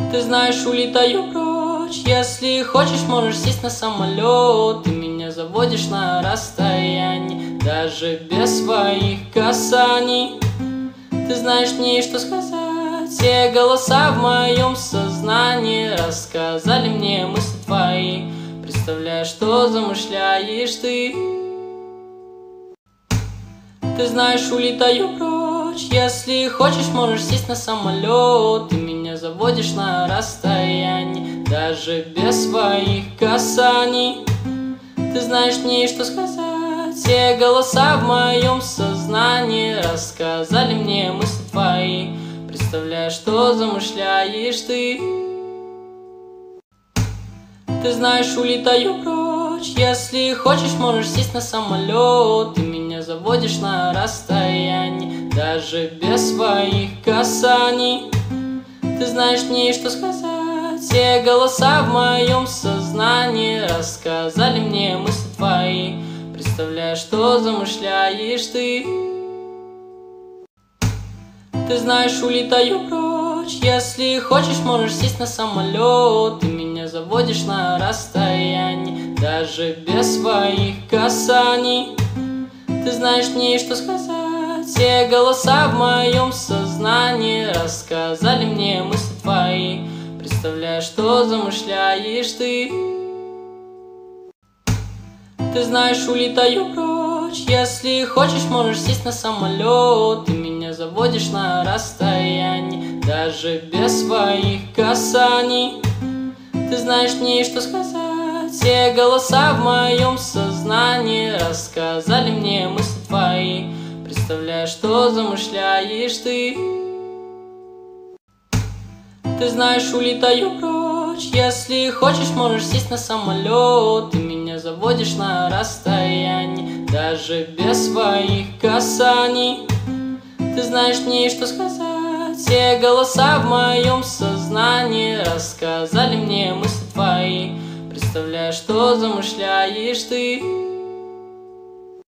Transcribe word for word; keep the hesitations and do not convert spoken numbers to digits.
Ты знаешь, улетаю прочь. Если хочешь, можешь сесть на самолет. Ты меня заводишь на расстоянии, даже без своих касаний. Ты знаешь, мне что сказать. Все голоса в моем сознании рассказали мне мысли твои. Представляешь, что замышляешь ты. Ты знаешь, улетаю прочь. Если хочешь, можешь сесть на самолет. Ты меня заводишь на расстоянии, даже без своих касаний. Ты знаешь, мне что сказать. Все голоса в моем сознании рассказали мне мысли твои. Представляешь, что замышляешь ты. Ты знаешь, улетаю прочь. Если хочешь, можешь сесть на самолет. Ты меня заводишь на расстоянии, даже без своих касаний. Ты знаешь, мне что сказать. Все голоса в моем сознании рассказали мне мысли твои. Представляешь, что замышляешь ты. Ты знаешь, улетаю прочь. Если хочешь, можешь сесть на самолет. Ты меня заводишь на расстоянии, даже без своих касаний. Ты знаешь, мне что сказать. Все голоса в моем сознании рассказали мне мысли твои. Представляешь, что замышляешь ты. Ты знаешь, улетаю прочь. Если хочешь, можешь сесть на самолет. Ты меня заводишь на расстоянии, даже без своих касаний. Ты знаешь, мне что сказать. Все голоса в моем сознании рассказали мне мысли твои. Представляешь, что замышляешь ты. Ты знаешь, улетаю прочь. Если хочешь, можешь сесть на самолет. Ты меня заводишь на расстоянии, даже без своих касаний. Ты знаешь, мне что сказать. Все голоса в моем сознании рассказали мне мысли твои. Представляешь, что замышляешь ты.